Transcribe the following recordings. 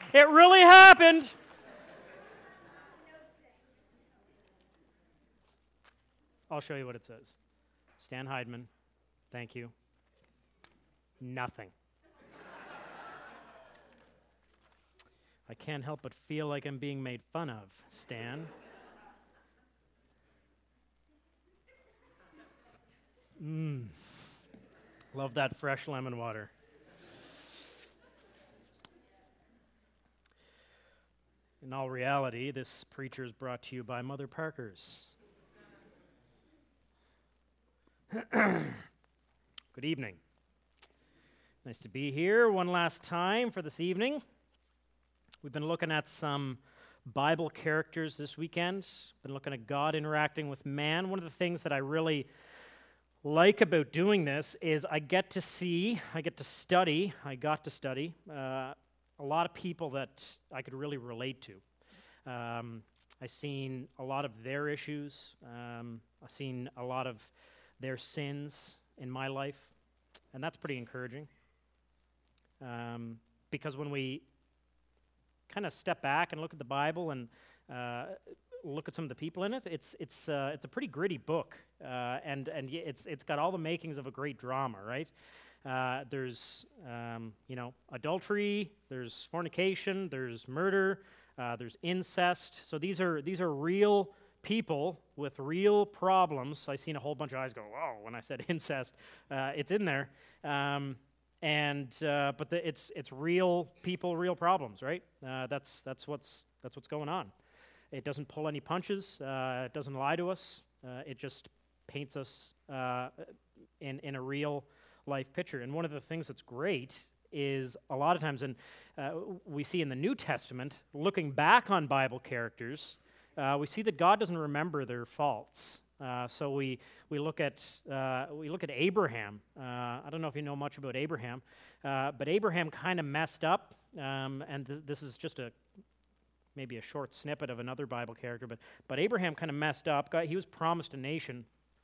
It really happened. I'll show you what it says. Stan Heidman, thank you. Nothing. I can't help but feel like I'm being made fun of, Stan. Love that fresh lemon water. In all reality, this preacher is brought to you by Mother Parkers. Good evening. Nice to be here one last time for this evening. We've been looking at some Bible characters this weekend. Been looking at God interacting with man. One of the things that I really like about doing this is I got to study a lot of people that I could really relate to. I've seen a lot of their issues. I've seen a lot of their sins in my life, and that's pretty encouraging. Because when we kind of step back and look at the Bible and look at some of the people in it, it's a pretty gritty book, and it's got all the makings of a great drama, right? There's adultery, there's fornication, there's murder, there's incest. So these are real people with real problems. I've seen a whole bunch of eyes go, "Whoa!" when I said incest. It's in there, but it's real people, real problems, right? That's what's going on. It doesn't pull any punches. It doesn't lie to us. It just paints us in a real life picture. And one of the things that's great is a lot of times, and we see in the New Testament, looking back on Bible characters, we see that God doesn't remember their faults. So we look at Abraham. I don't know if you know much about Abraham, but Abraham kind of messed up, and this is just maybe a short snippet of another Bible character. But Abraham kind of messed up. He was promised a nation,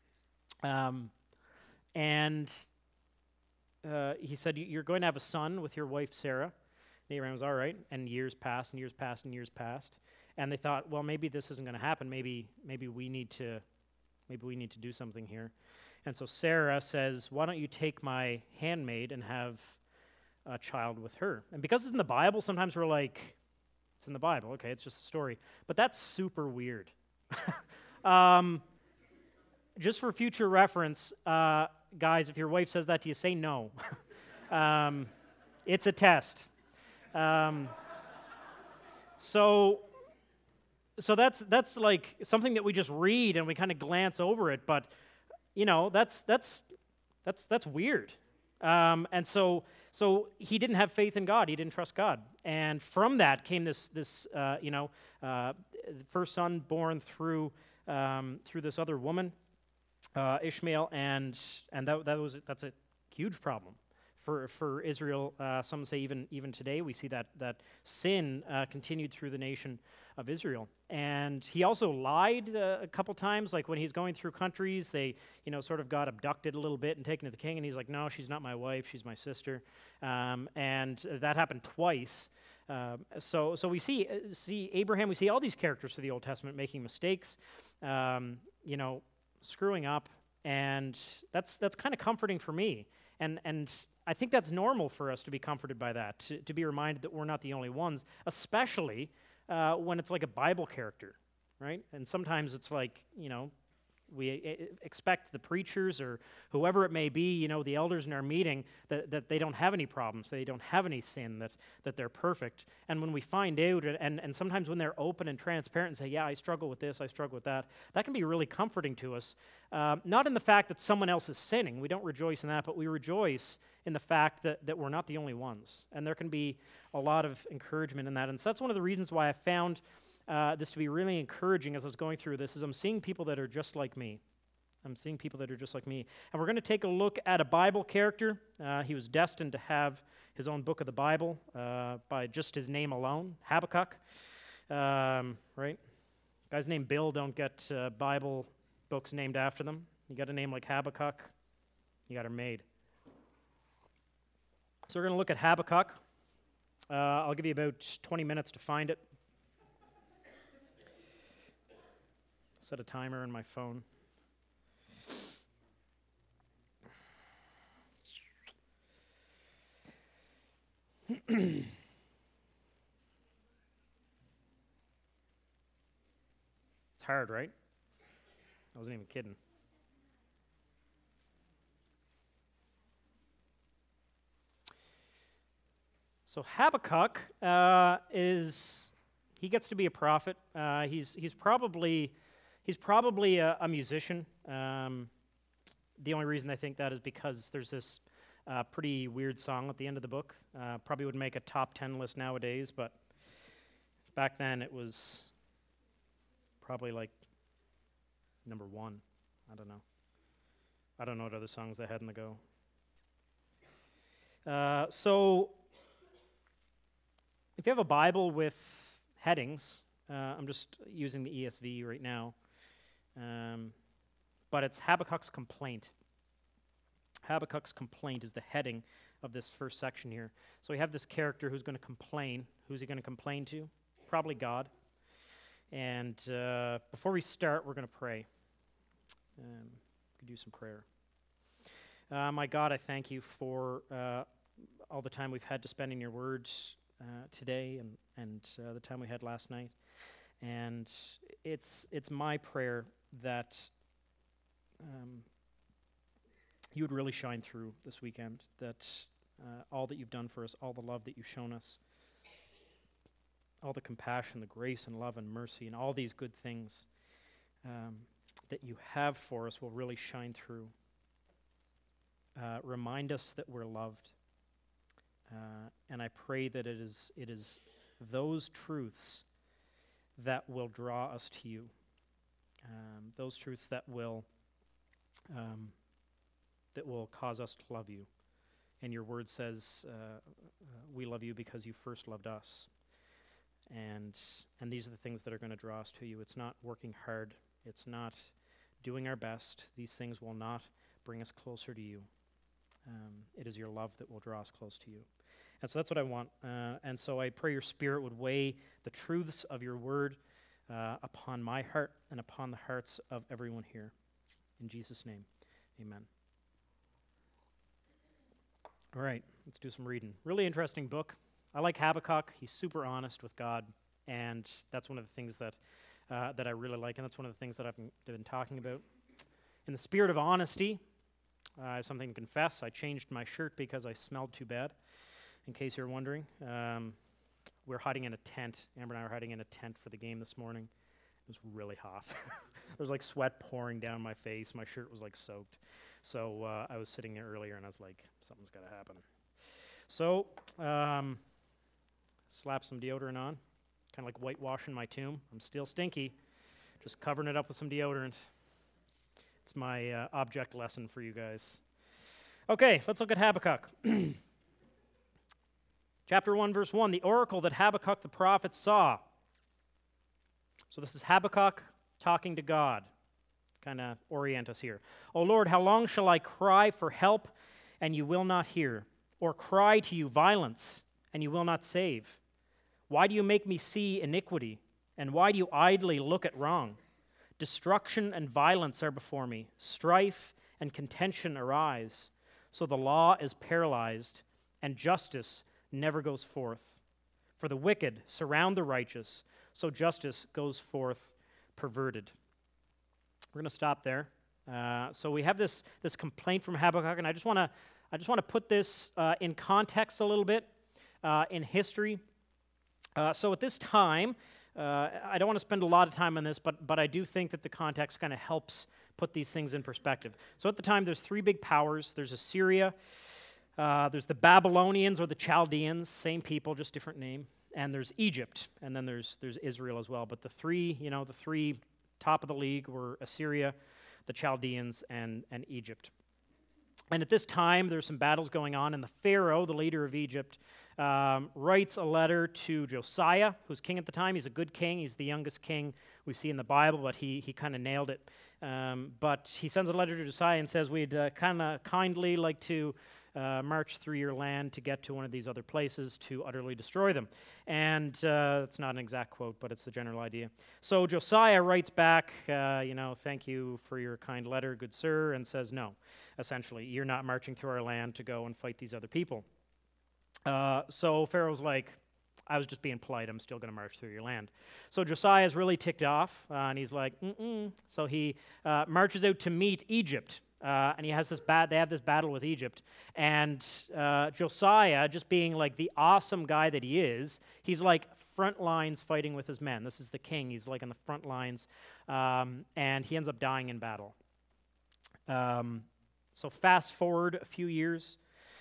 and he said, "You're going to have a son with your wife Sarah." And Abraham was all right, and years passed, and years passed, and years passed. And they thought, well, maybe this isn't going to happen. Maybe we need to do something here. And so Sarah says, "Why don't you take my handmaid and have a child with her?" And because it's in the Bible, sometimes we're like, it's in the Bible. Okay, it's just a story. But that's super weird. Just for future reference, guys, if your wife says that to you, say no. It's a test. So that's like something that we just read and we kind of glance over it, but that's weird. And so he didn't have faith in God. He didn't trust God, and from that came this first son born through this other woman, Ishmael, and that's a huge problem for Israel. Some say even today we see that sin continued through the nation of Israel. And he also lied a couple times, like when he's going through countries, they sort of got abducted a little bit and taken to the king, and he's like, "No, she's not my wife, she's my sister," and that happened twice. So we see Abraham, we see all these characters through the Old Testament making mistakes, screwing up, and that's kind of comforting for me. And I think that's normal for us to be comforted by that, to be reminded that we're not the only ones, especially when it's like a Bible character, right? And sometimes it's like, we expect the preachers or whoever it may be, the elders in our meeting, that they don't have any problems, they don't have any sin, that they're perfect. And when we find out, and sometimes when they're open and transparent and say, "Yeah, I struggle with this, I struggle with that," that can be really comforting to us. Not in the fact that someone else is sinning, we don't rejoice in that, but we rejoice in the fact that we're not the only ones. And there can be a lot of encouragement in that. And so that's one of the reasons why I found this to be really encouraging as I was going through this, is I'm seeing people that are just like me. And we're going to take a look at a Bible character. He was destined to have his own book of the Bible by just his name alone, Habakkuk. Right? Guys named Bill don't get Bible books named after them. You got a name like Habakkuk, you got her made. So we're going to look at Habakkuk. I'll give you about 20 minutes to find it. Set a timer on my phone. It's hard, right? I wasn't even kidding. So Habakkuk he gets to be a prophet. He's probably a musician. The only reason I think that is because there's this pretty weird song at the end of the book. Probably would make a top 10 list nowadays, but back then it was probably like number 1. I don't know. I don't know what other songs they had in the go. So if you have a Bible with headings, I'm just using the ESV right now, but it's Habakkuk's complaint. Habakkuk's complaint is the heading of this first section here. So we have this character who's going to complain. Who's he going to complain to? Probably God. And before we start, we're going to pray. We could do some prayer. My God, I thank you for all the time we've had to spend in your words today and the time we had last night. And it's my prayer that you would really shine through this weekend, that all that you've done for us, all the love that you've shown us, all the compassion, the grace and love and mercy, and all these good things that you have for us will really shine through. Remind us that we're loved. And I pray that it is those truths that will draw us to you. Those truths that will cause us to love you. And your word says, we love you because you first loved us. And these are the things that are going to draw us to you. It's not working hard. It's not doing our best. These things will not bring us closer to you. It is your love that will draw us close to you. And so that's what I want. And so I pray your Spirit would weigh the truths of your word upon my heart and upon the hearts of everyone here. In Jesus' name, amen. All right, let's do some reading. Really interesting book. I like Habakkuk. He's super honest with God, and that's one of the things that I really like, and that's one of the things that I've been talking about. In the spirit of honesty, I have something to confess. I changed my shirt because I smelled too bad, in case you're wondering. We're hiding in a tent. Amber and I were hiding in a tent for the game this morning. It was really hot. There was like sweat pouring down my face. My shirt was like soaked. So I was sitting there earlier, and I was like, something's got to happen. So slap some deodorant on, kind of like whitewashing my tomb. I'm still stinky, just covering it up with some deodorant. It's my object lesson for you guys. Okay, let's look at Habakkuk. Chapter 1, verse 1, the oracle that Habakkuk the prophet saw. So this is Habakkuk talking to God. Kind of orient us here. O Lord, how long shall I cry for help, and you will not hear? Or cry to you violence, and you will not save? Why do you make me see iniquity, and why do you idly look at wrong? Destruction and violence are before me. Strife and contention arise. So the law is paralyzed, and justice never goes forth. For the wicked surround the righteous, so justice goes forth perverted. We're going to stop there. So we have this complaint from Habakkuk, and I just want to put this in context a little bit in history. So at this time, I don't want to spend a lot of time on this, but I do think that the context kind of helps put these things in perspective. So at the time, there's 3 big powers. There's Assyria, there's the Babylonians or the Chaldeans, same people, just different name, and there's Egypt, and then there's Israel as well. But the three top of the league were Assyria, the Chaldeans, and Egypt. And at this time, there's some battles going on, and the Pharaoh, the leader of Egypt, writes a letter to Josiah, who's king at the time. He's a good king. He's the youngest king we see in the Bible, but he kind of nailed it. But he sends a letter to Josiah and says, we'd kind of kindly like to march through your land to get to one of these other places to utterly destroy them. And it's not an exact quote, but it's the general idea. So Josiah writes back, thank you for your kind letter, good sir, and says, no, essentially, you're not marching through our land to go and fight these other people. So Pharaoh's like, I was just being polite. I'm still going to march through your land. So Josiah's really ticked off, and he's like, So he marches out to meet Egypt, and he has they have this battle with Egypt. And Josiah, just being like the awesome guy that he is, he's like front lines fighting with his men. This is the king. He's like on the front lines, and he ends up dying in battle. So fast forward a few years.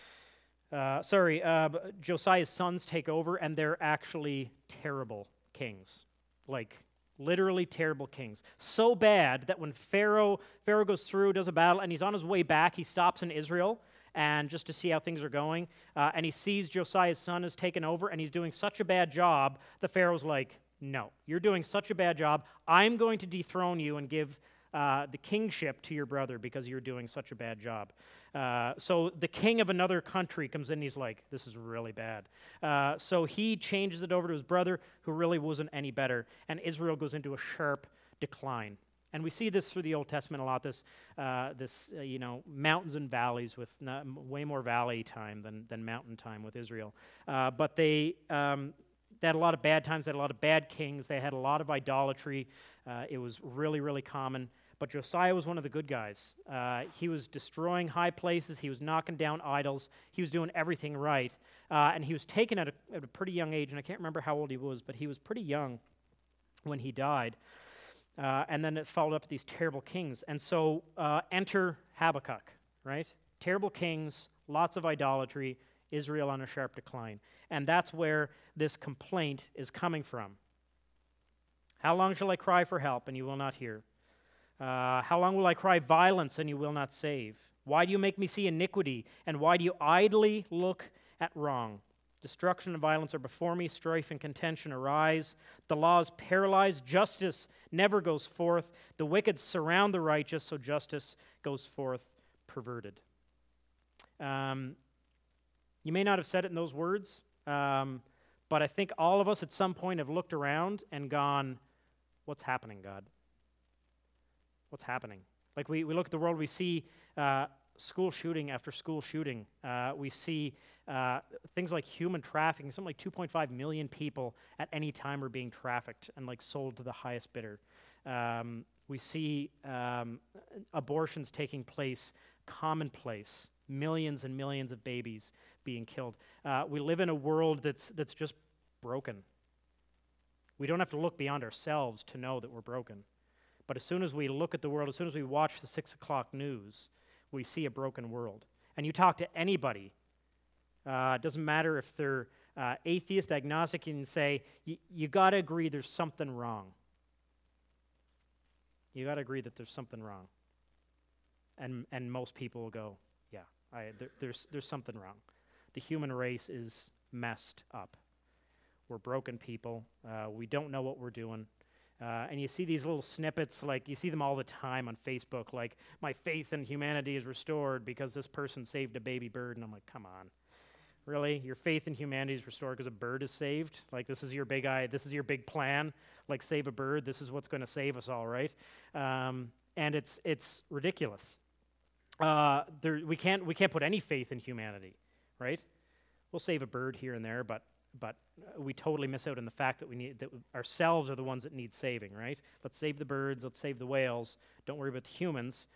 Josiah's sons take over, and they're actually terrible kings. Like, literally terrible kings. So bad that when Pharaoh goes through, does a battle, and he's on his way back, he stops in Israel, and just to see how things are going, and he sees Josiah's son has taken over, and he's doing such a bad job, the Pharaoh's like, no, you're doing such a bad job, I'm going to dethrone you and give the kingship to your brother because you're doing such a bad job. So the king of another country comes in and he's like, this is really bad. So he changes it over to his brother, who really wasn't any better, and Israel goes into a sharp decline. And we see this through the Old Testament a lot, this mountains and valleys with way more valley time than mountain time with Israel. But they had a lot of bad times, they had a lot of bad kings, they had a lot of idolatry. It was really, really common. But Josiah was one of the good guys. He was destroying high places. He was knocking down idols. He was doing everything right. And he was taken at a pretty young age, and I can't remember how old he was, but he was pretty young when he died. And then it followed up with these terrible kings. And so enter Habakkuk, right? Terrible kings, lots of idolatry, Israel on a sharp decline. And that's where this complaint is coming from. How long shall I cry for help, and you will not hear? How long will I cry violence, and you will not save? Why do you make me see iniquity, and why do you idly look at wrong? Destruction and violence are before me, strife and contention arise. The law is paralyzed, justice never goes forth. The wicked surround the righteous, so justice goes forth perverted. You may not have said it in those words, but I think all of us at some point have looked around and gone, what's happening, God? What's happening? Like we look at the world, we see school shooting after school shooting. We see things like human trafficking. Something like 2.5 million people at any time are being trafficked and like sold to the highest bidder. We see abortions taking place, commonplace. Millions and millions of babies being killed. We live in a world that's just broken. We don't have to look beyond ourselves to know that we're broken. But as soon as we look at the world, as soon as we watch the 6 o'clock news, we see a broken world. And you talk to anybody, it doesn't matter if they're atheist, agnostic, you can say, you got to agree there's something wrong. You got to agree that there's something wrong. And most people will go, yeah, there's something wrong. The human race is messed up. We're broken people. We don't know what we're doing. And you see these little snippets, like you see them all the time on Facebook, like, my faith in humanity is restored because this person saved a baby bird. And I'm like, come on. Really? Your faith in humanity is restored because a bird is saved? Like, this is your big plan? Like, save a bird? This is what's going to save us all, right? And it's ridiculous. We can't put any faith in humanity, right? We'll save a bird here and there, but we totally miss out on the fact that ourselves are the ones that need saving, right? Let's save the birds, let's save the whales. Don't worry about the humans.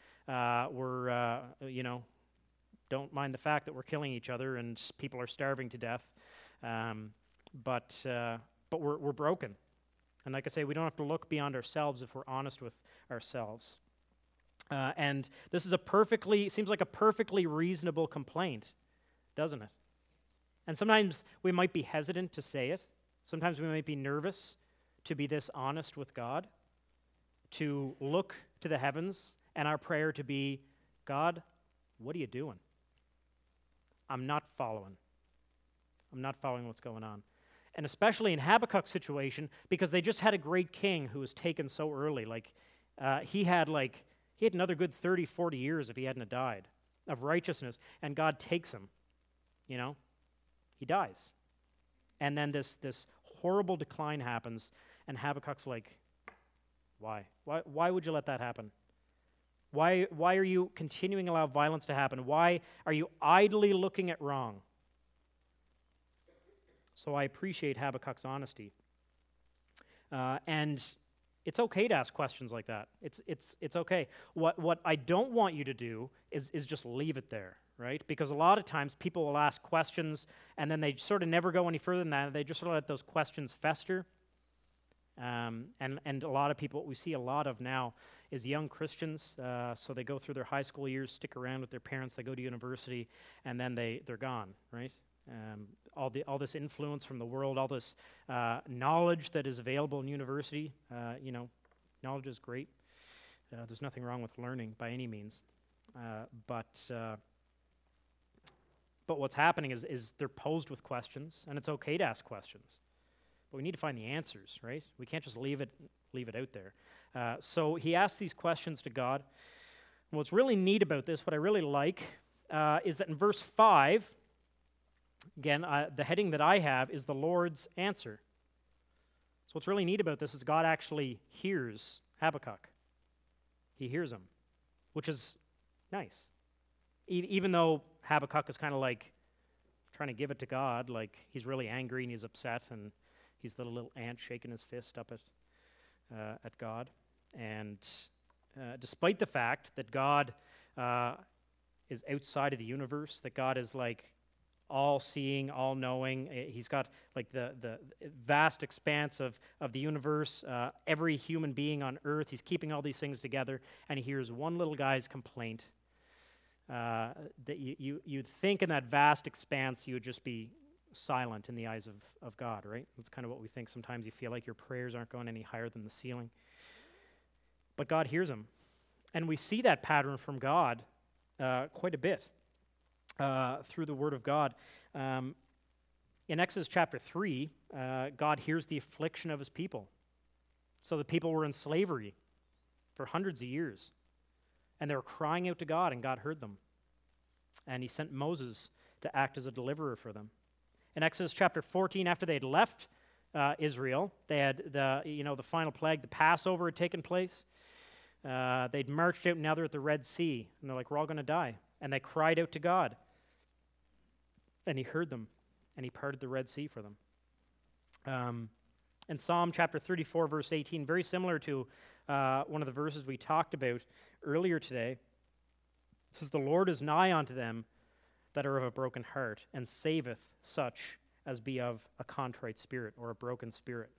Don't mind the fact that we're killing each other and people are starving to death. But we're broken, and like I say, we don't have to look beyond ourselves if we're honest with ourselves. And this is seems like a perfectly reasonable complaint, doesn't it? And sometimes we might be hesitant to say it. Sometimes we might be nervous to be this honest with God, to look to the heavens, and our prayer to be, God, what are you doing? I'm not following what's going on. And especially in Habakkuk's situation, because they just had a great king who was taken so early. He had another good 30, 40 years if he hadn't have died. of righteousness, and God takes him. He dies. And then this horrible decline happens, and Habakkuk's like, why? Why would you let that happen? Why are you continuing to allow violence to happen? Why are you idly looking at wrong? So I appreciate Habakkuk's honesty. And it's okay to ask questions like that. It's okay. What I don't want you to do is just leave it there, right? Because a lot of times people will ask questions and then they sort of never go any further than that. They just sort of let those questions fester. And a lot of people, what we see a lot of now is young Christians. So they go through their high school years, stick around with their parents, they go to university, and then they're gone, right? All this influence from the world, all this knowledge that is available in university. Knowledge is great. There's nothing wrong with learning by any means. But what's happening is they're posed with questions, and it's okay to ask questions. But we need to find the answers, right? We can't just leave it out there. So he asks these questions to God. And what's really neat about this, what I really like, is that in verse 5, again, the heading that I have is the Lord's answer. So what's really neat about this is God actually hears Habakkuk. He hears him, which is nice. Even though Habakkuk is kind of like trying to give it to God, like he's really angry and he's upset and he's the little ant shaking his fist up at God. And despite the fact that God is outside of the universe, that God is like all-seeing, all-knowing. He's got like the vast expanse of the universe, every human being on earth. He's keeping all these things together, and he hears one little guy's complaint. That you'd think in that vast expanse you would just be silent in the eyes of God, right? That's kind of what we think. Sometimes you feel like your prayers aren't going any higher than the ceiling. But God hears him. And we see that pattern from God quite a bit. Through the Word of God. In Exodus chapter 3, God hears the affliction of his people. So the people were in slavery for hundreds of years. And they were crying out to God, and God heard them. And he sent Moses to act as a deliverer for them. In Exodus chapter 14, after they had left Israel, they had the final plague, the Passover had taken place. They'd marched out, and now they're at the Red Sea. And they're like, we're all going to die. And they cried out to God. And he heard them, and he parted the Red Sea for them. In Psalm chapter 34, verse 18, very similar to one of the verses we talked about earlier today, it says, the Lord is nigh unto them that are of a broken heart, and saveth such as be of a contrite spirit, or a broken spirit.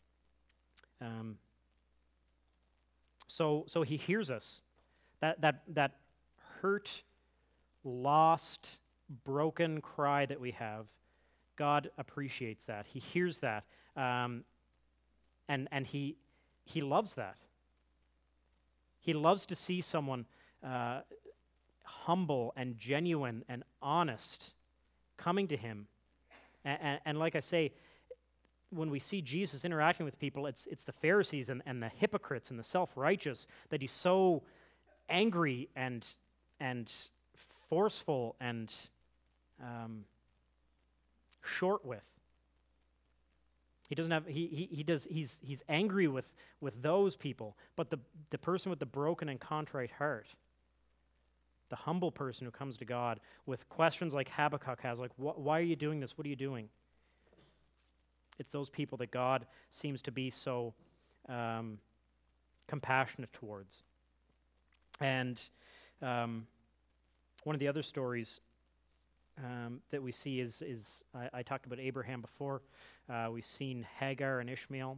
So he hears us. That hurt, lost, broken cry that we have, God appreciates that. He hears that, and he loves that. He loves to see someone humble and genuine and honest coming to him. And like I say, when we see Jesus interacting with people, it's the Pharisees and the hypocrites and the self-righteous that he's so angry and forceful and short with. He doesn't have he's angry with those people, but the person with the broken and contrite heart, the humble person who comes to God with questions like Habakkuk has, like, why are you doing this? What are you doing? It's those people that God seems to be so compassionate towards. And one of the other stories that we see is I talked about Abraham before. We've seen Hagar and Ishmael,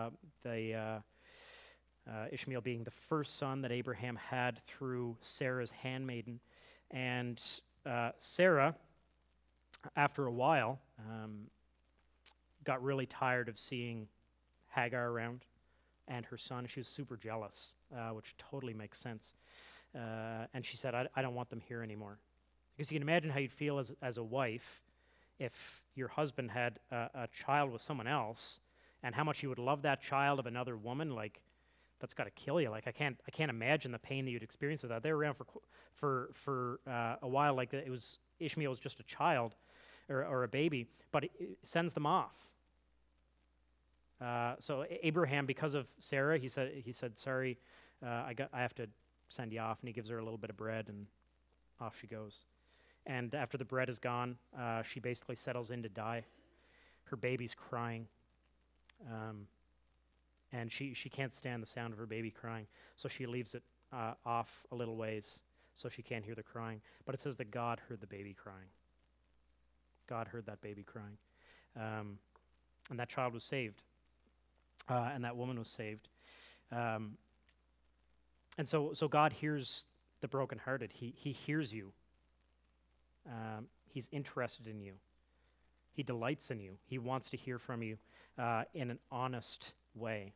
Ishmael being the first son that Abraham had through Sarah's handmaiden. And Sarah, after a while, got really tired of seeing Hagar around and her son. She was super jealous, which totally makes sense. And she said, I don't want them here anymore. Because you can imagine how you'd feel as a wife if your husband had a child with someone else, and how much you would love that child of another woman. Like, that's got to kill you. Like I can't imagine the pain that you'd experience with that. They were around for a while. Like Ishmael was just a child or a baby, but it sends them off. So Abraham, because of Sarah, he said, sorry, I have to send you off, and he gives her a little bit of bread, and off she goes. And after the bread is gone, she basically settles in to die. Her baby's crying, and she can't stand the sound of her baby crying, so she leaves it off a little ways so she can't hear the crying. But it says that God heard the baby crying. God heard that baby crying. And that child was saved. And that woman was saved. And so God hears the brokenhearted. He hears you. He's interested in you. He delights in you. He wants to hear from you in an honest way.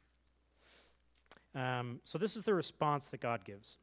So this is the response that God gives.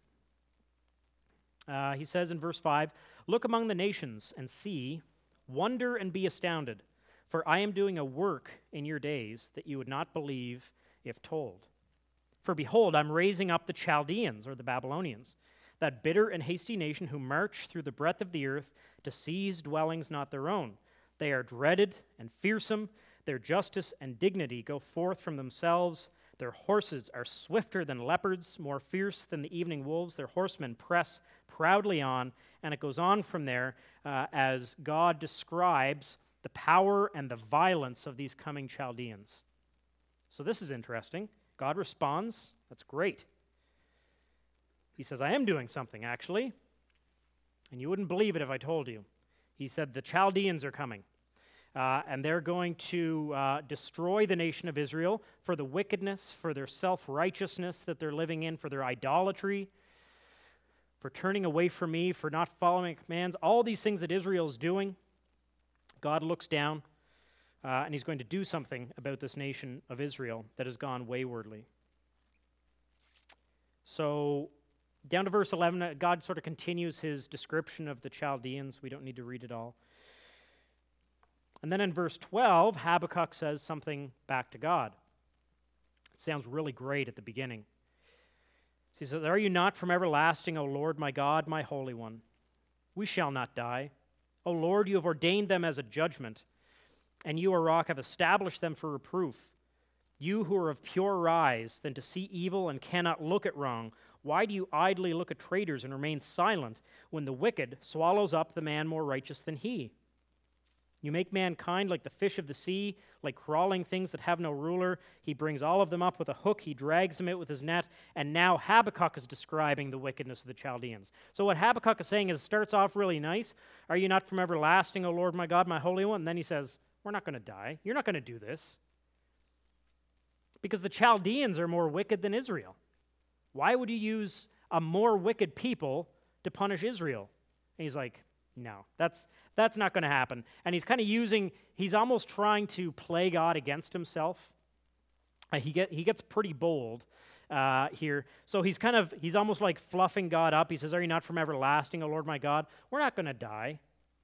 He says in verse 5, "Look among the nations and see, wonder and be astounded, for I am doing a work in your days that you would not believe if told. For behold, I'm raising up the Chaldeans," or the Babylonians, "that bitter and hasty nation who march through the breadth of the earth to seize dwellings not their own. They are dreaded and fearsome. Their justice and dignity go forth from themselves. Their horses are swifter than leopards, more fierce than the evening wolves. Their horsemen press proudly on." And it goes on from there as God describes the power and the violence of these coming Chaldeans. So this is interesting. God responds. That's great. He says, I am doing something, actually. And you wouldn't believe it if I told you. He said, the Chaldeans are coming. And they're going to destroy the nation of Israel for the wickedness, for their self-righteousness that they're living in, for their idolatry, for turning away from me, for not following commands. All these things that Israel's doing, God looks down, and he's going to do something about this nation of Israel that has gone waywardly. So, down to verse 11, God sort of continues his description of the Chaldeans. We don't need to read it all. And then in verse 12, Habakkuk says something back to God. It sounds really great at the beginning. He says, "Are you not from everlasting, O Lord, my God, my Holy One? We shall not die. O Lord, you have ordained them as a judgment, and you, O rock, have established them for reproof. You who are of purer eyes than to see evil and cannot look at wrong, why do you idly look at traitors and remain silent when the wicked swallows up the man more righteous than he? You make mankind like the fish of the sea, like crawling things that have no ruler. He brings all of them up with a hook. He drags them out with his net. And now Habakkuk is describing the wickedness of the Chaldeans. So what Habakkuk is saying is, it starts off really nice. Are you not from everlasting, O Lord, my God, my Holy One? And then he says, we're not going to die. You're not going to do this. Because the Chaldeans are more wicked than Israel. Why would you use a more wicked people to punish Israel? And he's like, no, that's not going to happen. And he's kind of he's almost trying to play God against himself. He gets pretty bold here. So he's almost like fluffing God up. He says, are you not from everlasting, O Lord my God? We're not going to die.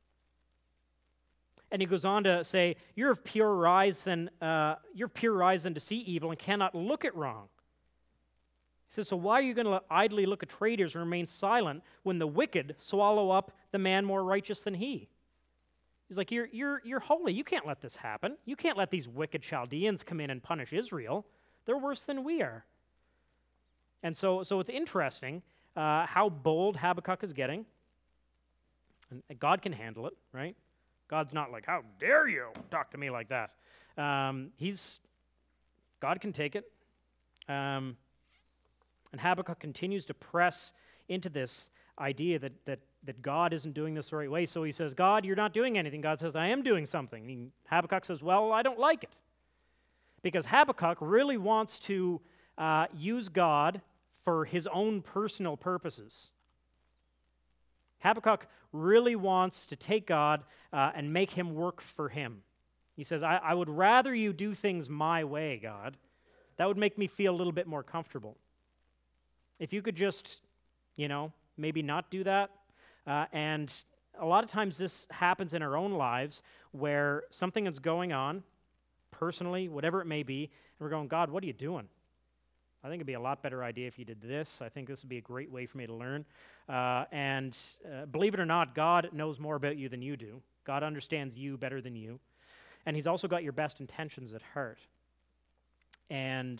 And he goes on to say, you're of purer eyes than to see evil and cannot look at wrong. He says, so why are you going to idly look at traitors and remain silent when the wicked swallow up the man more righteous than he? He's like, you're holy. You can't let this happen. You can't let these wicked Chaldeans come in and punish Israel. They're worse than we are. And so it's interesting how bold Habakkuk is getting. And God can handle it, right? God's not like, how dare you talk to me like that? God can take it. And Habakkuk continues to press into this idea that God isn't doing this the right way. So he says, God, you're not doing anything. God says, I am doing something. And Habakkuk says, well, I don't like it. Because Habakkuk really wants to use God for his own personal purposes. Habakkuk really wants to take God and make him work for him. He says, I would rather you do things my way, God. That would make me feel a little bit more comfortable. If you could just, maybe not do that. And a lot of times this happens in our own lives where something is going on, personally, whatever it may be, and we're going, God, what are you doing? I think it'd be a lot better idea if you did this. I think this would be a great way for me to learn. And believe it or not, God knows more about you than you do. God understands you better than you. And he's also got your best intentions at heart. And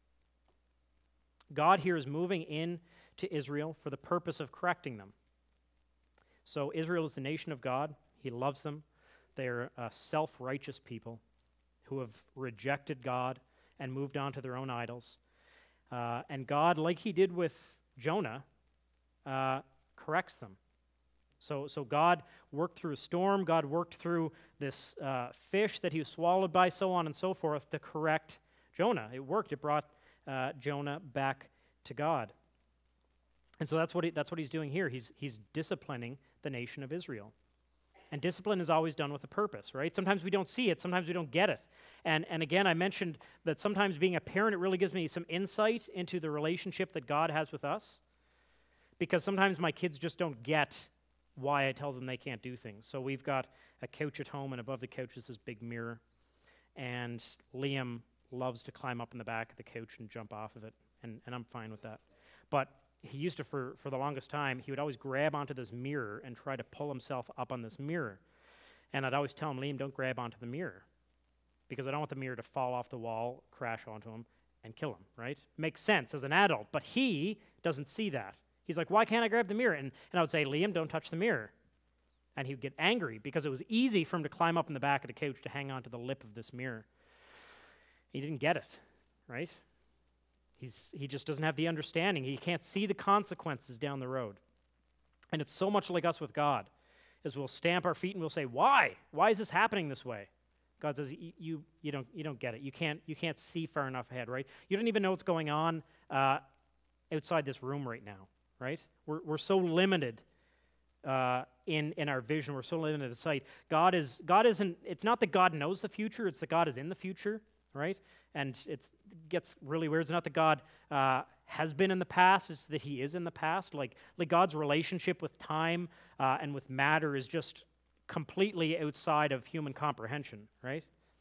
God here is moving in to Israel for the purpose of correcting them. So Israel is the nation of God. He loves them. They're a self-righteous people who have rejected God and moved on to their own idols. And God, like he did with Jonah, corrects them. So God worked through a storm. God worked through this fish that he was swallowed by, so on and so forth, to correct Jonah. It worked. It brought Jonah back to God. And so that's what he's doing here. He's disciplining the nation of Israel. And discipline is always done with a purpose, right? Sometimes we don't see it. Sometimes we don't get it. And again, I mentioned that sometimes being a parent, it really gives me some insight into the relationship that God has with us. Because sometimes my kids just don't get why I tell them they can't do things. So we've got a couch at home, and above the couch is this big mirror. And Liam loves to climb up in the back of the couch and jump off of it. And I'm fine with that. But he used to, for the longest time, he would always grab onto this mirror and try to pull himself up on this mirror. And I'd always tell him, Liam, don't grab onto the mirror, because I don't want the mirror to fall off the wall, crash onto him, and kill him, right? Makes sense as an adult, but he doesn't see that. He's like, why can't I grab the mirror? And I would say, Liam, don't touch the mirror. And he would get angry because it was easy for him to climb up in the back of the couch to hang onto the lip of this mirror. He didn't get it, right? He just doesn't have the understanding. He can't see the consequences down the road. And it's so much like us with God, is we'll stamp our feet and we'll say, why? Why is this happening this way? God says, you don't get it. You can't see far enough ahead, right? You don't even know what's going on outside this room right now, right? We're so limited in our vision. We're so limited in sight. God isn't. It's not that God knows the future. It's that God is in the future, right? And it gets really weird. It's not that God has been in the past. It's that he is in the past. Like God's relationship with time and with matter is just completely outside of human comprehension, right?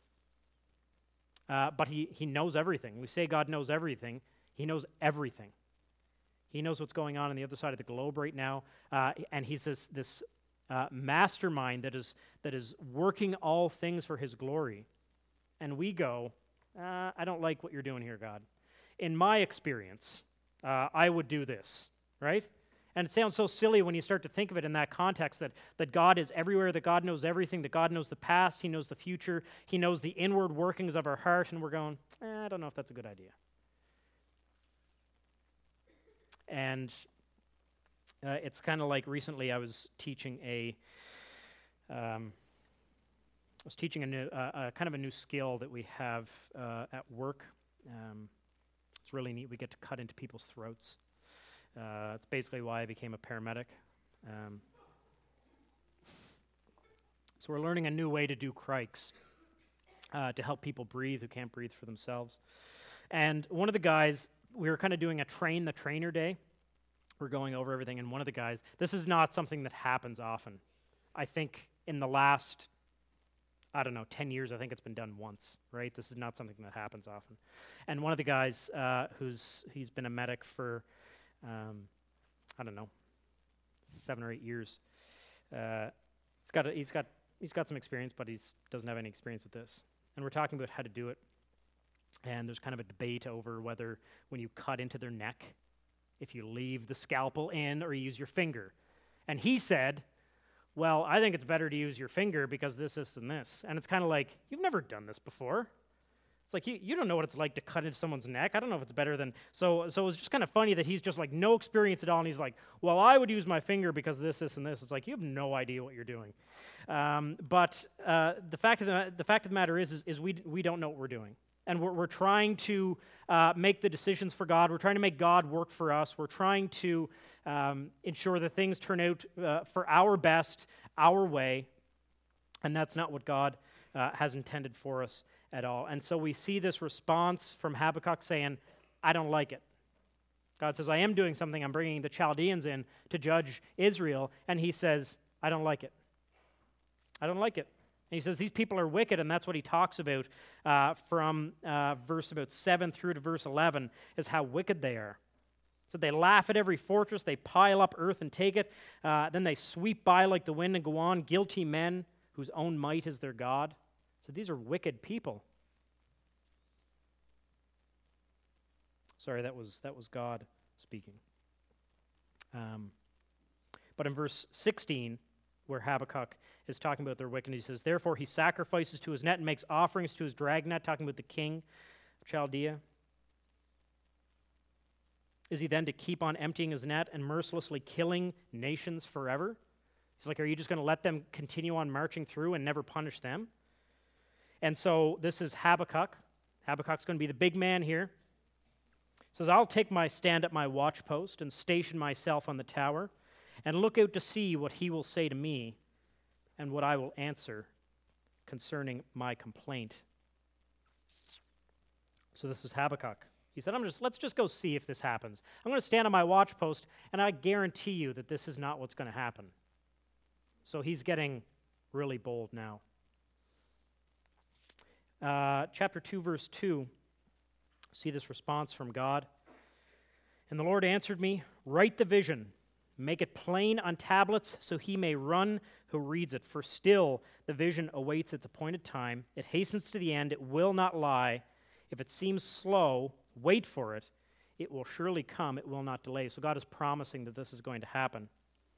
But he knows everything. We say God knows everything. He knows everything. He knows what's going on the other side of the globe right now. And he's this mastermind that is working all things for his glory. And we go, I don't like what you're doing here, God. In my experience, I would do this, right? And it sounds so silly when you start to think of it in that context, that God is everywhere, that God knows everything, that God knows the past, he knows the future, he knows the inward workings of our heart, and we're going, I don't know if that's a good idea. And it's kind of like recently I was teaching a new, kind of a new skill that we have at work. It's really neat. We get to cut into people's throats. It's basically why I became a paramedic. So we're learning a new way to do crikes to help people breathe who can't breathe for themselves. And one of the guys, we were kind of doing a train the trainer day. We're going over everything, and one of the guys, this is not something that happens often. I think in the last 10 years, I think it's been done once, right? This is not something that happens often. And one of the guys he's been a medic for, 7 or 8 years. He's got some experience, but he doesn't have any experience with this. And we're talking about how to do it. And there's kind of a debate over whether when you cut into their neck, if you leave the scalpel in or you use your finger. And he said, well, I think it's better to use your finger because this, and this. And it's kind of like, you've never done this before. It's like, you don't know what it's like to cut into someone's neck. I don't know if it's better than... So it was just kind of funny that he's just like no experience at all, and he's like, well, I would use my finger because this, and this. It's like, you have no idea what you're doing. But the fact of the matter is we don't know what we're doing. And we're trying to make the decisions for God. We're trying to make God work for us. We're trying to ensure that things turn out for our best, our way. And that's not what God has intended for us at all. And so we see this response from Habakkuk saying, I don't like it. God says, I am doing something. I'm bringing the Chaldeans in to judge Israel. And he says, I don't like it. I don't like it. And he says these people are wicked, and that's what he talks about from verse about 7 through to verse 11, is how wicked they are. So they laugh at every fortress, they pile up earth and take it, then they sweep by like the wind and go on, guilty men whose own might is their God. So these are wicked people. Sorry, that was God speaking. But in verse 16, where Habakkuk is talking about their wickedness, he says, therefore he sacrifices to his net and makes offerings to his dragnet, talking about the king of Chaldea. Is he then to keep on emptying his net and mercilessly killing nations forever? He's like, are you just going to let them continue on marching through and never punish them? And so this is Habakkuk. Habakkuk's going to be the big man here. He says, I'll take my stand at my watchpost and station myself on the tower and look out to see what he will say to me and what I will answer concerning my complaint. So this is Habakkuk. He said, let's just go see if this happens. I'm going to stand on my watchpost, and I guarantee you that this is not what's going to happen. So he's getting really bold now. Chapter 2, verse 2, see this response from God. And the Lord answered me, write the vision, make it plain on tablets so he may run who reads it. For still the vision awaits its appointed time. It hastens to the end. It will not lie. If it seems slow, wait for it. It will surely come. It will not delay. So God is promising that this is going to happen.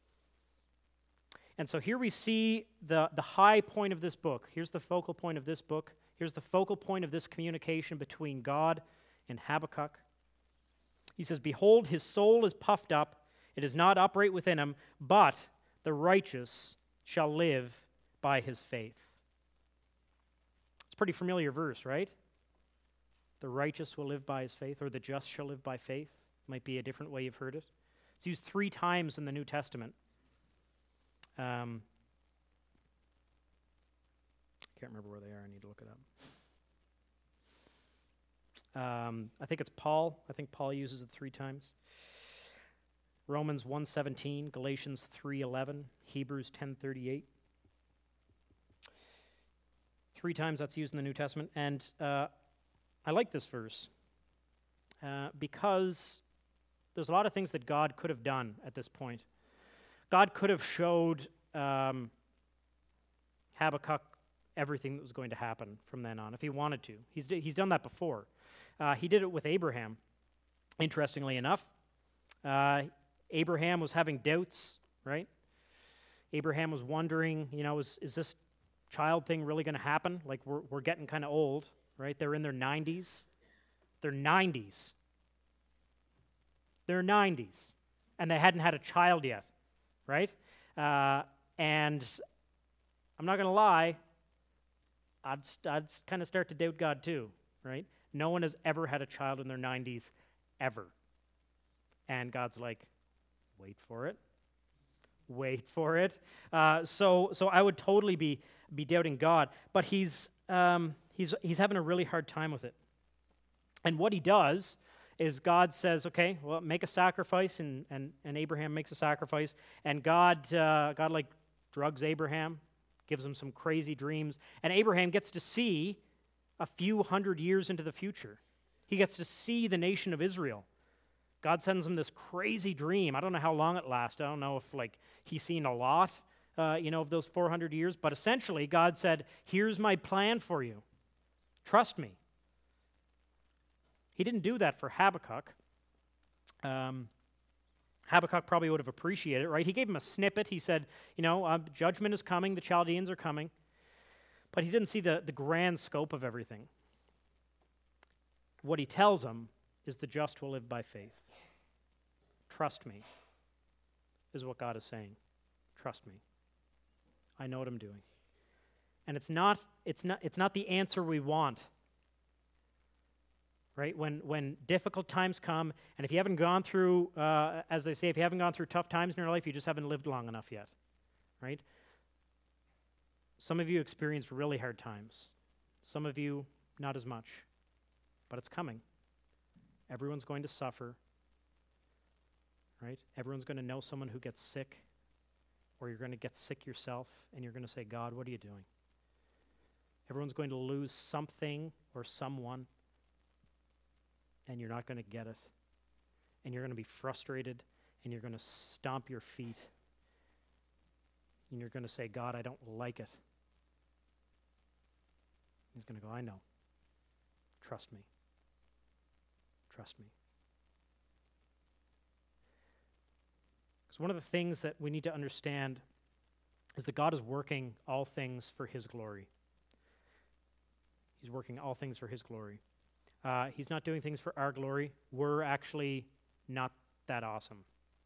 And so here we see the high point of this book. Here's the focal point of this book. Here's the focal point of this communication between God and Habakkuk. He says, behold, his soul is puffed up. It is not upright within him, but the righteous shall live by his faith. It's a pretty familiar verse, right? The righteous will live by his faith, or the just shall live by faith. Might be a different way you've heard it. It's used 3 times in the New Testament. Can't remember where they are. I need to look it up. I think it's Paul. I think Paul uses it 3 times. Romans 1:17, Galatians 3:11, Hebrews 10:38. 3 times that's used in the New Testament. And I like this verse because there's a lot of things that God could have done at this point. God could have showed Habakkuk everything that was going to happen from then on if he wanted to. He's done that before. He did it with Abraham, interestingly enough. Abraham was having doubts, right? Abraham was wondering, is this child thing really going to happen? Like, we're getting kind of old, right? They're in their 90s. They're 90s. They're 90s. And they hadn't had a child yet, right? And I'm not going to lie, I'd kind of start to doubt God too, right? No one has ever had a child in their 90s, ever. And God's like, wait for it. Wait for it. So I would totally be doubting God, but he's having a really hard time with it. And what he does is God says, okay, well, make a sacrifice, and Abraham makes a sacrifice, and God like drugs Abraham, gives him some crazy dreams, and Abraham gets to see a few hundred years into the future. He gets to see the nation of Israel. God sends him this crazy dream. I don't know how long it lasts. I don't know if he's seen a lot, of those 400 years, but essentially God said, here's my plan for you. Trust me. He didn't do that for Habakkuk. Habakkuk probably would have appreciated it, right? He gave him a snippet. He said, judgment is coming, the Chaldeans are coming. But he didn't see the grand scope of everything. What he tells him is the just will live by faith. Trust me, is what God is saying. Trust me. I know what I'm doing. And it's not the answer we want. Right? When difficult times come, and if you haven't gone through, as they say, if you haven't gone through tough times in your life, you just haven't lived long enough yet. Right? Some of you experienced really hard times. Some of you, not as much. But it's coming. Everyone's going to suffer. Right? Everyone's going to know someone who gets sick, or you're going to get sick yourself, and you're going to say, God, what are you doing? Everyone's going to lose something or someone, and you're not going to get it. And you're going to be frustrated, and you're going to stomp your feet, and you're going to say, God, I don't like it. He's going to go, I know. Trust me. Trust me. Because one of the things that we need to understand is that God is working all things for his glory. He's working all things for his glory. He's not doing things for our glory. We're actually not that awesome.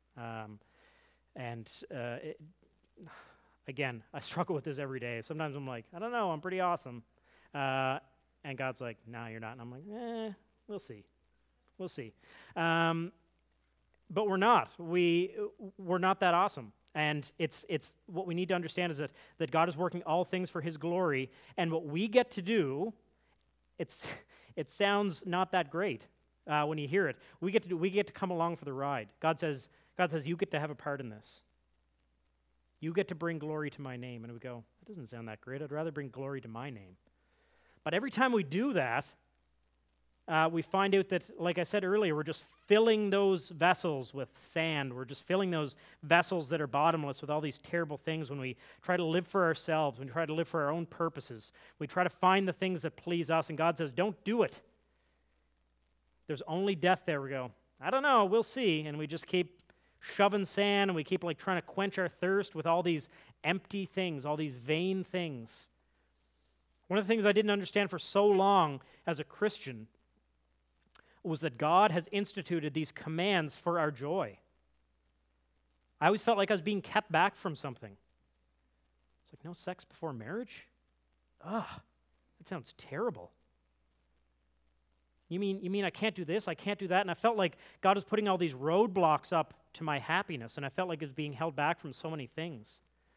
Again, I struggle with this every day. Sometimes I'm like, I don't know, I'm pretty awesome. And God's like, no, you're not. And I'm like, we'll see. We'll see. But we're not. We're not that awesome. And it's what we need to understand is that God is working all things for his glory, and what we get to do, it sounds not that great when you hear it. We get to come along for the ride. God says, you get to have a part in this. You get to bring glory to my name. And we go, that doesn't sound that great. I'd rather bring glory to my name. But every time we do that, we find out that, like I said earlier, we're just filling those vessels with sand. We're just filling those vessels that are bottomless with all these terrible things when we try to live for ourselves, when we try to live for our own purposes. We try to find the things that please us, and God says, don't do it. There's only death there. We go, I don't know, we'll see. And we just keep shoving sand, and we keep trying to quench our thirst with all these empty things, all these vain things. One of the things I didn't understand for so long as a Christian was that God has instituted these commands for our joy. I always felt like I was being kept back from something. It's like, no sex before marriage? Ugh, that sounds terrible. You mean I can't do this, I can't do that? And I felt like God was putting all these roadblocks up to my happiness, and I felt like it was being held back from so many things.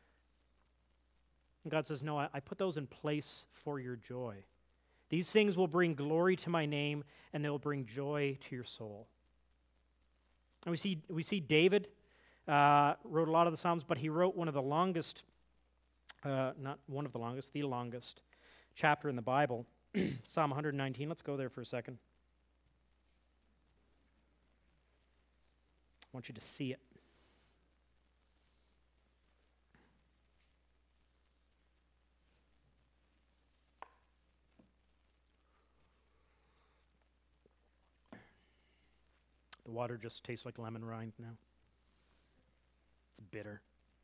And God says, no, I put those in place for your joy. These things will bring glory to my name, and they will bring joy to your soul. And we see David wrote a lot of the Psalms, but he wrote one of the longest, not one of the longest, the longest chapter in the Bible, Psalm 119. Let's go there for a second. I want you to see it. The water just tastes like lemon rind now. It's bitter.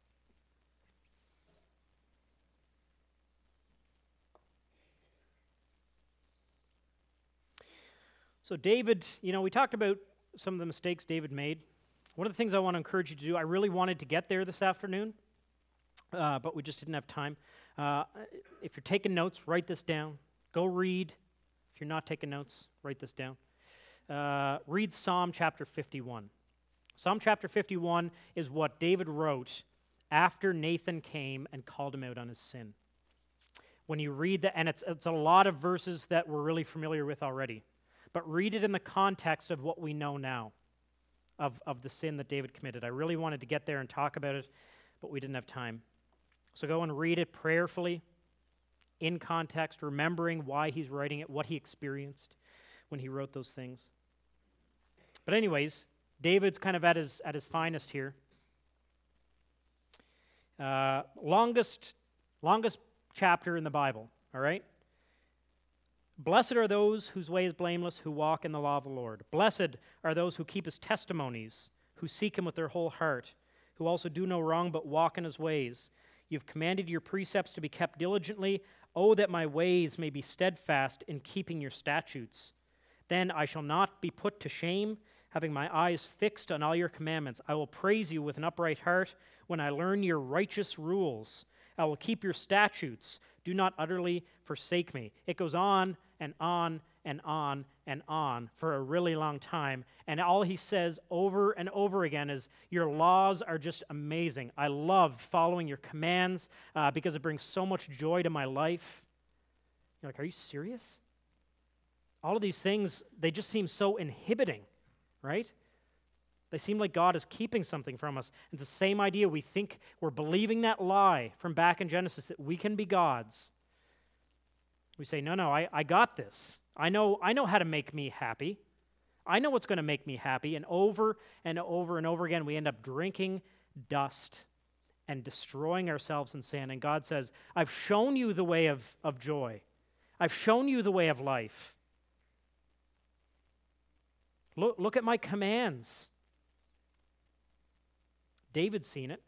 So David, we talked about some of the mistakes David made. One of the things I want to encourage you to do, I really wanted to get there this afternoon, but we just didn't have time. If you're taking notes, write this down. Go read. If you're not taking notes, write this down. Read Psalm chapter 51. Psalm chapter 51 is what David wrote after Nathan came and called him out on his sin. When you read that, and it's a lot of verses that we're really familiar with already, but read it in the context of what we know now, of the sin that David committed. I really wanted to get there and talk about it, but we didn't have time. So go and read it prayerfully, in context, remembering why he's writing it, what he experienced when he wrote those things. But anyways, David's kind of at his finest here. Longest chapter in the Bible, all right? Blessed are those whose way is blameless, who walk in the law of the Lord. Blessed are those who keep his testimonies, who seek him with their whole heart, who also do no wrong but walk in his ways. You've commanded your precepts to be kept diligently. Oh, that my ways may be steadfast in keeping your statutes. Then I shall not be put to shame, having my eyes fixed on all your commandments. I will praise you with an upright heart when I learn your righteous rules. I will keep your statutes. Do not utterly forsake me. It goes on and on and on and on for a really long time. And all he says over and over again is, your laws are just amazing. I love following your commands because it brings so much joy to my life. You're like, are you serious? All of these things, they just seem so inhibiting, right? They seem like God is keeping something from us. It's the same idea. We think we're believing that lie from back in Genesis that we can be gods. We say, no, I got this. I know how to make me happy. I know what's going to make me happy. And over and over and over again, we end up drinking dust and destroying ourselves in sin. And God says, I've shown you the way of joy. I've shown you the way of life. Look at my commands. David's seen it.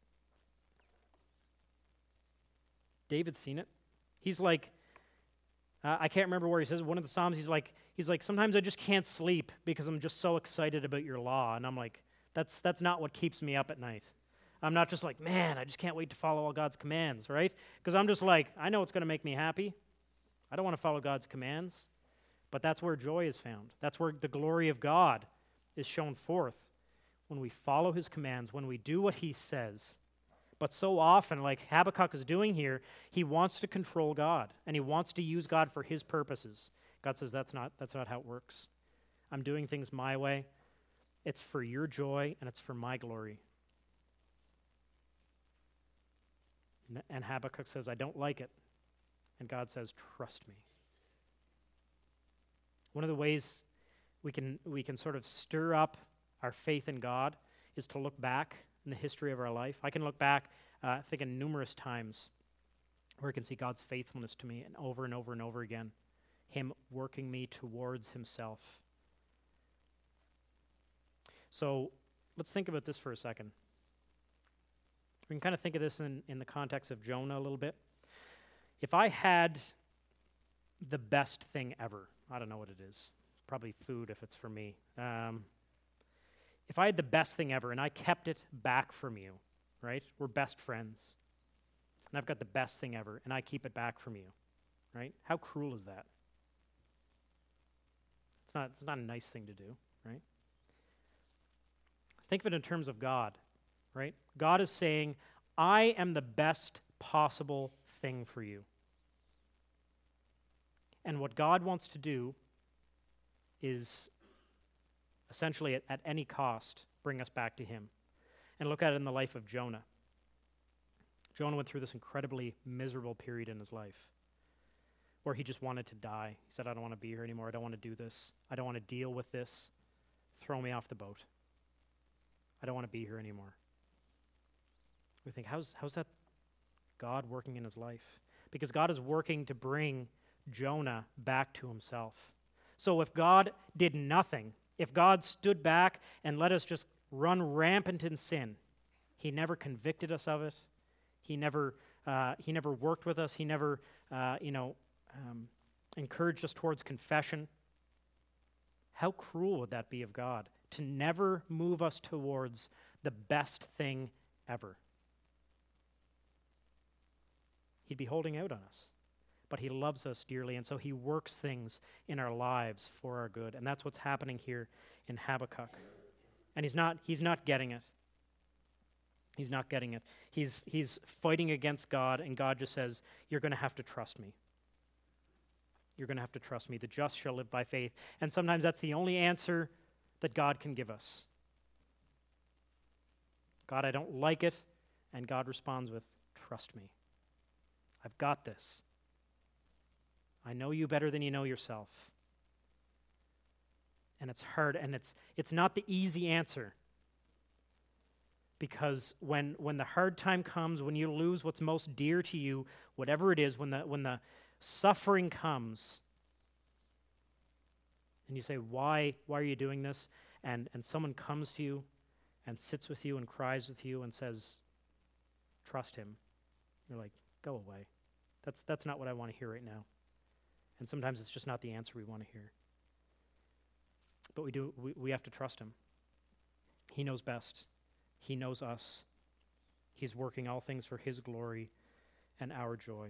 David's seen it. He's like, I can't remember where he says, one of the Psalms, he's like, sometimes I just can't sleep because I'm just so excited about your law. And I'm like, that's not what keeps me up at night. I'm not just like, man, I just can't wait to follow all God's commands, right? Because I'm just like, I know it's going to make me happy. I don't want to follow God's commands. But that's where joy is found. That's where the glory of God is shown forth. When we follow his commands, when we do what he says. But so often, like Habakkuk is doing here, he wants to control God, and he wants to use God for his purposes. God says, that's not how it works. I'm doing things my way. It's for your joy, and it's for my glory. And Habakkuk says, I don't like it. And God says, trust me. One of the ways we can sort of stir up our faith in God is to look back in the history of our life. I can look back, thinking numerous times where I can see God's faithfulness to me and over and over and over again, him working me towards himself. So let's think about this for a second. We can kind of think of this in the context of Jonah a little bit. If I had the best thing ever, I don't know what it is, probably food if it's for me. If I had the best thing ever and I kept it back from you, right? We're best friends. And I've got the best thing ever and I keep it back from you, right? How cruel is that? It's not a nice thing to do, right? Think of it in terms of God, right? God is saying, I am the best possible thing for you. And what God wants to do is essentially at any cost bring us back to him. And look at it in the life of Jonah. Jonah went through this incredibly miserable period in his life where he just wanted to die. He said, I don't want to be here anymore. I don't want to do this. I don't want to deal with this. Throw me off the boat. I don't want to be here anymore. We think, how's that God working in his life? Because God is working to bring Jonah back to himself. So if God did nothing, if God stood back and let us just run rampant in sin, he never convicted us of it. He never worked with us. He never, encouraged us towards confession. How cruel would that be of God to never move us towards the best thing ever? He'd be holding out on us. But he loves us dearly, and so he works things in our lives for our good. And that's what's happening here in Habakkuk. And he's not getting it. He's not getting it. He's fighting against God, and God just says, you're going to have to trust me. You're going to have to trust me. The just shall live by faith. And sometimes that's the only answer that God can give us. God, I don't like it. And God responds with, trust me. I've got this. I know you better than you know yourself. And it's hard, and it's not the easy answer. Because when the hard time comes, when you lose what's most dear to you, whatever it is, when the suffering comes, and you say, why are you doing this? And someone comes to you and sits with you and cries with you and says, trust him. You're like, go away. That's not what I want to hear right now. And sometimes it's just not the answer we want to hear. But we have to trust him. He knows best. He knows us. He's working all things for his glory and our joy.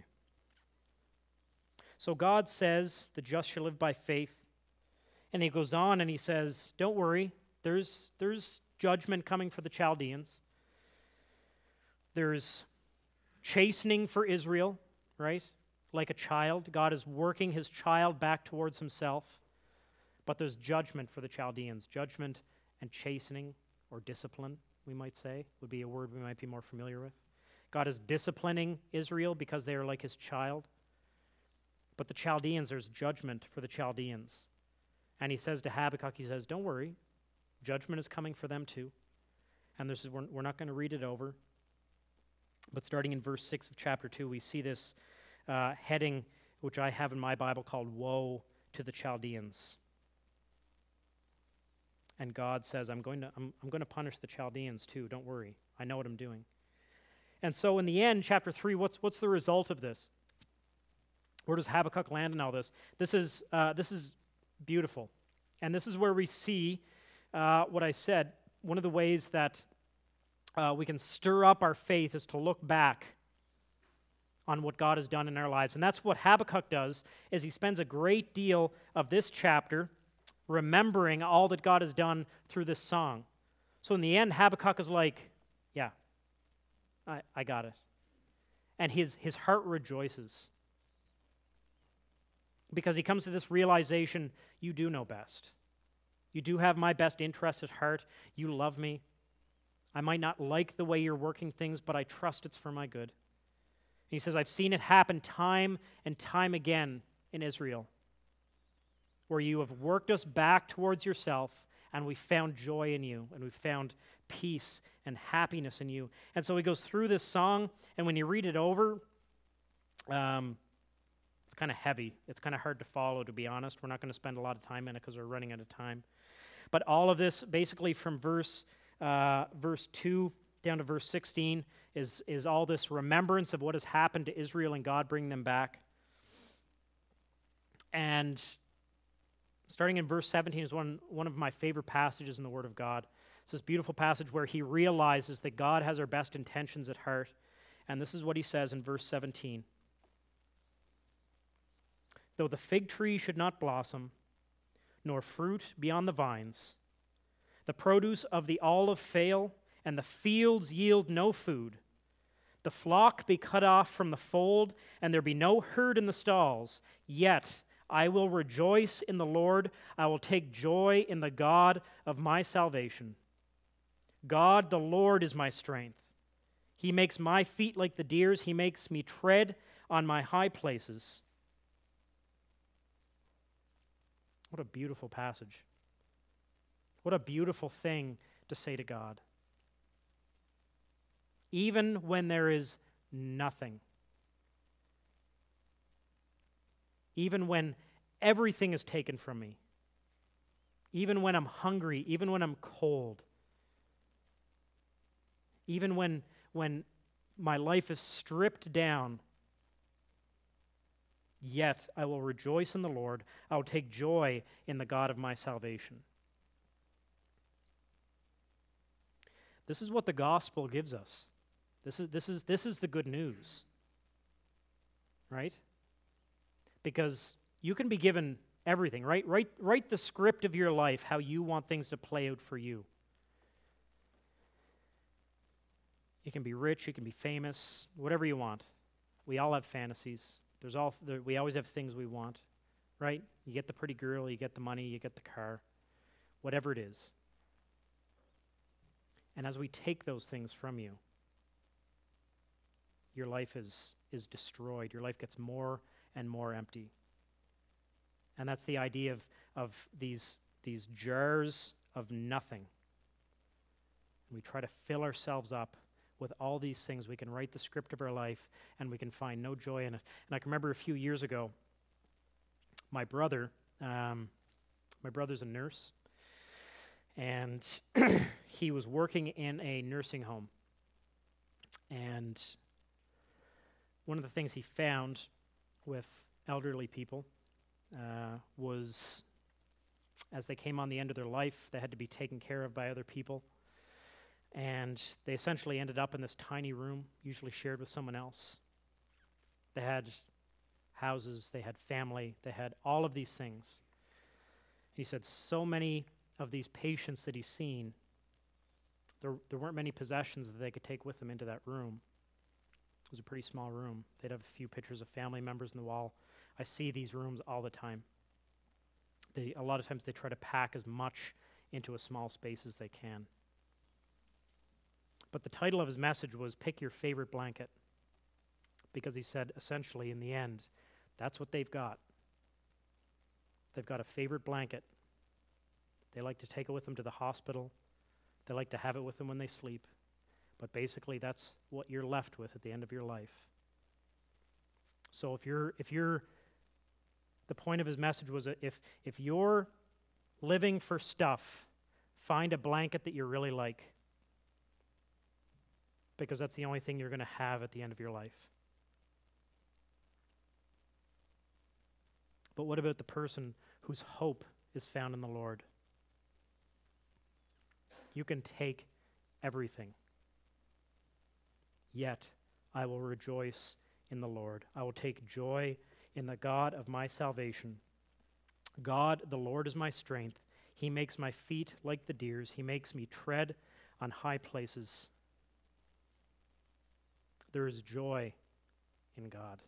So God says, the just shall live by faith. And he goes on and he says, don't worry, there's judgment coming for the Chaldeans. There's chastening for Israel, right? Like a child. God is working his child back towards himself. But there's judgment for the Chaldeans. Judgment and chastening, or discipline, we might say, would be a word we might be more familiar with. God is disciplining Israel because they are like his child. But the Chaldeans, there's judgment for the Chaldeans. And he says to Habakkuk, he says, don't worry, judgment is coming for them too. And this is, we're not going to read it over. But starting in verse 6 of chapter 2, we see this heading, which I have in my Bible, called Woe to the Chaldeans. And God says, I'm going to punish the Chaldeans too, don't worry. I know what I'm doing. And so in the end, chapter 3, what's the result of this? Where does Habakkuk land in all this? This is beautiful. And this is where we see what I said. One of the ways that we can stir up our faith is to look back on what God has done in our lives. And that's what Habakkuk does, is he spends a great deal of this chapter remembering all that God has done through this song. So in the end, Habakkuk is like, yeah, I got it. And his heart rejoices. Because he comes to this realization, you do know best. You do have my best interest at heart. You love me. I might not like the way you're working things, but I trust it's for my good. And he says, I've seen it happen time and time again in Israel, where you have worked us back towards yourself, and we found joy in you, and we found peace and happiness in you. And so he goes through this song, and when you read it over, it's kind of heavy. It's kind of hard to follow, to be honest. We're not going to spend a lot of time in it because we're running out of time. But all of this, basically from verse 2 down to verse 16, is all this remembrance of what has happened to Israel and God bringing them back. And starting in verse 17 is one of my favorite passages in the Word of God. It's this beautiful passage where he realizes that God has our best intentions at heart. And this is what he says in verse 17. Though the fig tree should not blossom, nor fruit be on the vines, the produce of the olive fail, and the fields yield no food, the flock be cut off from the fold, and there be no herd in the stalls, yet I will rejoice in the Lord. I will take joy in the God of my salvation. God, the Lord, is my strength. He makes my feet like the deer's. He makes me tread on my high places. What a beautiful passage. What a beautiful thing to say to God. Even when there is nothing. Even when everything is taken from me. Even when I'm hungry. Even when I'm cold. Even when my life is stripped down. Yet I will rejoice in the Lord. I will take joy in the God of my salvation. This is what the gospel gives us. This is the good news. Right? Because you can be given everything, right? Write the script of your life, how you want things to play out for you. You can be rich, you can be famous, whatever you want. We all have fantasies. We always have things we want, right? You get the pretty girl, you get the money, you get the car, whatever it is. And as we take those things from you, your life is destroyed. Your life gets more and more empty. And that's the idea of these jars of nothing. We try to fill ourselves up with all these things. We can write the script of our life, and we can find no joy in it. And I can remember a few years ago, my brother's a nurse, and he was working in a nursing home. And one of the things he found with elderly people was, as they came on the end of their life, they had to be taken care of by other people. And they essentially ended up in this tiny room, usually shared with someone else. They had houses, they had family, they had all of these things. He said so many of these patients that he's seen, there weren't many possessions that they could take with them into that room. It was a pretty small room. They'd have a few pictures of family members on the wall. I see these rooms all the time. A lot of times they try to pack as much into a small space as they can. But the title of his message was Pick Your Favorite Blanket. Because he said, essentially, in the end, That's what they've got. They've got a favorite blanket. They like to take it with them to the hospital. They like to have it with them when they sleep. But basically, that's what you're left with at the end of your life. So if you're, the point of his message was that if you're living for stuff, find a blanket that you really like, because that's the only thing you're going to have at the end of your life. But what about the person whose hope is found in the Lord? You can take everything. Yet I will rejoice in the Lord. I will take joy in the God of my salvation. God, the Lord, is my strength. He makes my feet like the deer's. He makes me tread on high places. There is joy in God.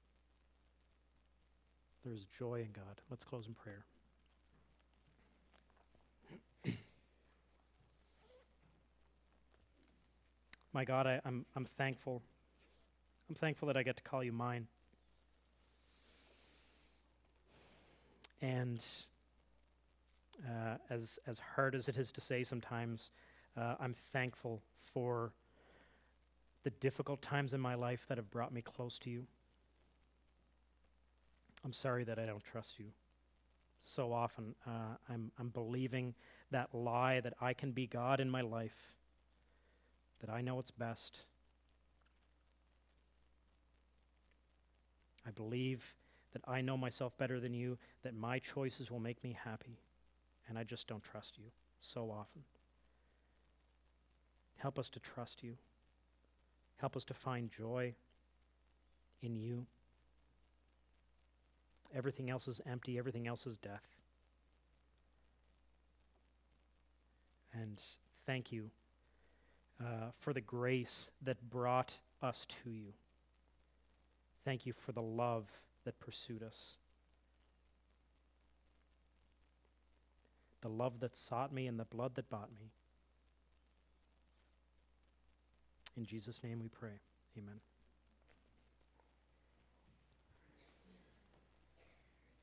There is joy in God. Let's close in prayer. My God, I'm thankful. I'm thankful that I get to call you mine. And as hard as it is to say sometimes, I'm thankful for the difficult times in my life that have brought me close to you. I'm sorry that I don't trust you. So often I'm believing that lie that I can be God in my life, that I know what's best. I believe that I know myself better than you, that my choices will make me happy, and I just don't trust you so often. Help us to trust you. Help us to find joy in you. Everything else is empty. Everything else is death. And thank you for the grace that brought us to you. Thank you for the love that pursued us. The love that sought me and the blood that bought me. In Jesus' name we pray. Amen.